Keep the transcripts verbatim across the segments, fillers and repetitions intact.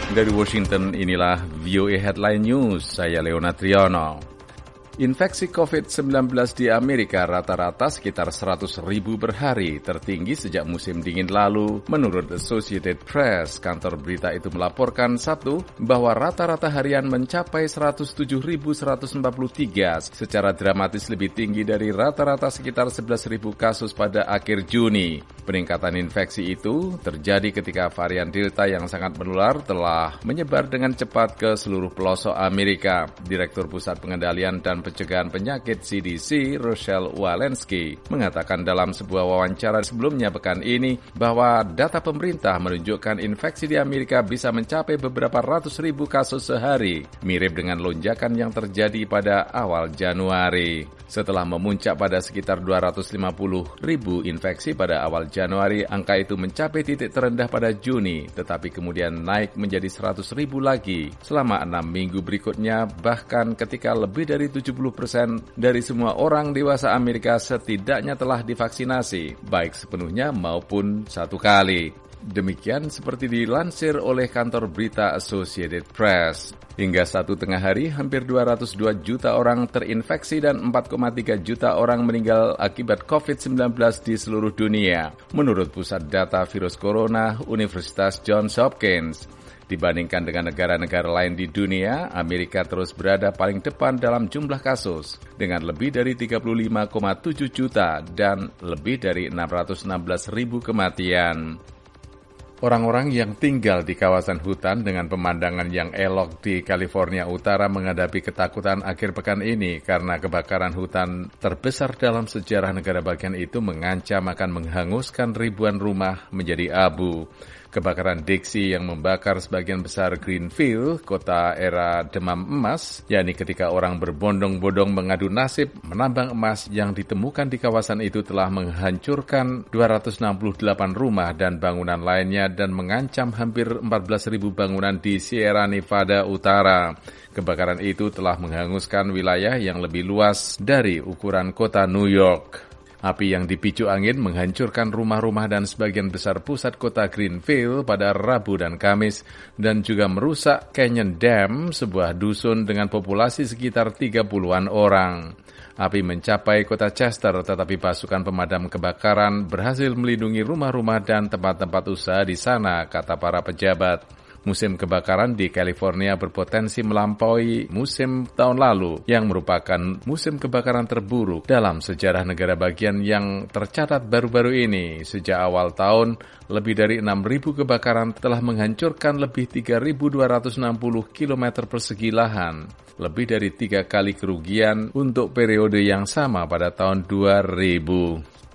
Dari Washington, inilah V O A Headline News. Saya Leona Triyono. Infeksi covid sembilan belas di Amerika rata-rata sekitar seratus ribu per hari, tertinggi sejak musim dingin lalu. Menurut Associated Press, kantor berita itu melaporkan Sabtu bahwa rata-rata harian mencapai seratus tujuh ribu seratus empat puluh tiga, secara dramatis lebih tinggi dari rata-rata sekitar sebelas ribu kasus pada akhir Juni. Peningkatan infeksi itu terjadi ketika varian Delta yang sangat menular telah menyebar dengan cepat ke seluruh pelosok Amerika. Direktur Pusat Pengendalian dan Pencegahan Penyakit C D C, Rochelle Walensky, mengatakan dalam sebuah wawancara sebelumnya pekan ini bahwa data pemerintah menunjukkan infeksi di Amerika bisa mencapai beberapa ratus ribu kasus sehari, mirip dengan lonjakan yang terjadi pada awal Januari. Setelah memuncak pada sekitar dua ratus lima puluh ribu infeksi pada awal Januari, angka itu mencapai titik terendah pada Juni, tetapi kemudian naik menjadi seratus ribu lagi selama enam minggu berikutnya, bahkan ketika lebih dari tujuh puluh persen dari semua orang dewasa Amerika setidaknya telah divaksinasi, baik sepenuhnya maupun satu kali. Demikian seperti dilansir oleh kantor berita Associated Press. Hingga satu tengah hari, hampir dua ratus dua juta orang terinfeksi dan empat koma tiga juta orang meninggal akibat covid sembilan belas di seluruh dunia, menurut Pusat Data Virus Corona Universitas Johns Hopkins. Dibandingkan dengan negara-negara lain di dunia, Amerika terus berada paling depan dalam jumlah kasus, dengan lebih dari tiga puluh lima koma tujuh juta dan lebih dari enam ratus enam belas ribu kematian. Orang-orang yang tinggal di kawasan hutan dengan pemandangan yang elok di California Utara menghadapi ketakutan akhir pekan ini karena kebakaran hutan terbesar dalam sejarah negara bagian itu mengancam akan menghanguskan ribuan rumah menjadi abu. Kebakaran Dixie yang membakar sebagian besar Greenfield, kota era demam emas, yakni ketika orang berbondong-bondong mengadu nasib menambang emas yang ditemukan di kawasan itu telah menghancurkan dua ratus enam puluh delapan rumah dan bangunan lainnya dan mengancam hampir empat belas ribu bangunan di Sierra Nevada Utara. Kebakaran itu telah menghanguskan wilayah yang lebih luas dari ukuran kota New York. Api yang dipicu angin menghancurkan rumah-rumah dan sebagian besar pusat kota Greenfield pada Rabu dan Kamis, dan juga merusak Canyon Dam, sebuah dusun dengan populasi sekitar tiga puluhan orang. Api mencapai kota Chester, tetapi pasukan pemadam kebakaran berhasil melindungi rumah-rumah dan tempat-tempat usaha di sana, kata para pejabat. Musim kebakaran di California berpotensi melampaui musim tahun lalu, yang merupakan musim kebakaran terburuk dalam sejarah negara bagian yang tercatat baru-baru ini. Sejak awal tahun, lebih dari enam ribu kebakaran telah menghancurkan lebih tiga ribu dua ratus enam puluh kilometer persegi lahan, lebih dari tiga kali kerugian untuk periode yang sama pada tahun dua ribu.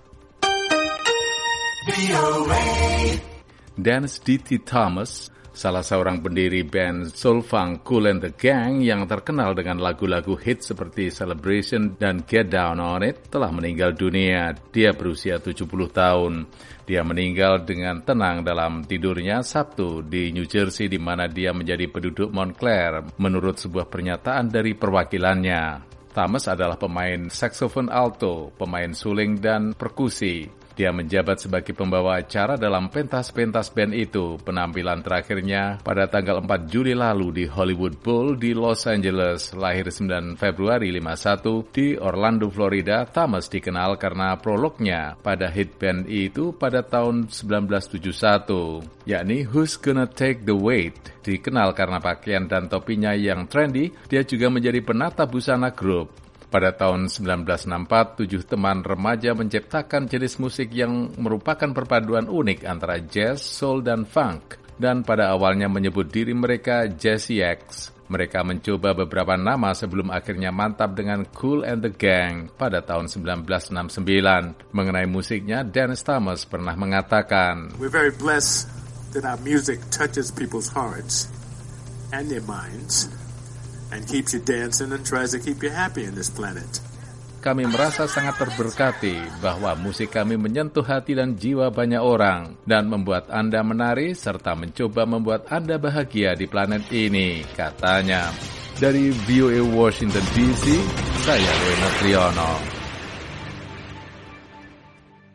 Dennis D T. Thomas, salah seorang pendiri band soul funk Kool and the Gang yang terkenal dengan lagu-lagu hit seperti Celebration dan Get Down on It, telah meninggal dunia. Dia berusia tujuh puluh tahun. Dia meninggal dengan tenang dalam tidurnya Sabtu di New Jersey, di mana dia menjadi penduduk Montclair, menurut sebuah pernyataan dari perwakilannya. Thomas adalah pemain saksofon alto, pemain suling, dan perkusi. Dia menjabat sebagai pembawa acara dalam pentas-pentas band itu. Penampilan terakhirnya pada tanggal empat Juli lalu di Hollywood Bowl di Los Angeles. Lahir sembilan Februari lima puluh satu di Orlando, Florida, Thomas dikenal karena prolognya pada hit band itu pada tahun sembilan belas tujuh puluh satu, yakni Who's Gonna Take the Weight. Dikenal karena pakaian dan topinya yang trendy, dia juga menjadi penata busana grup. Pada tahun sembilan belas enam puluh empat, tujuh teman remaja menciptakan jenis musik yang merupakan perpaduan unik antara jazz, soul, dan funk, dan pada awalnya menyebut diri mereka Jazzy X. Mereka mencoba beberapa nama sebelum akhirnya mantap dengan Kool and the Gang pada tahun sembilan belas enam puluh sembilan. Mengenai musiknya, Dennis Thomas pernah mengatakan, "We're very blessed that our music touches people's hearts and their minds, and keeps you dancing and tries to keep you happy in this planet." Kami merasa sangat terberkati bahwa musik kami menyentuh hati dan jiwa banyak orang dan membuat Anda menari serta mencoba membuat Anda bahagia di planet ini, katanya. Dari V O A Washington D C, saya Leonard Triyono.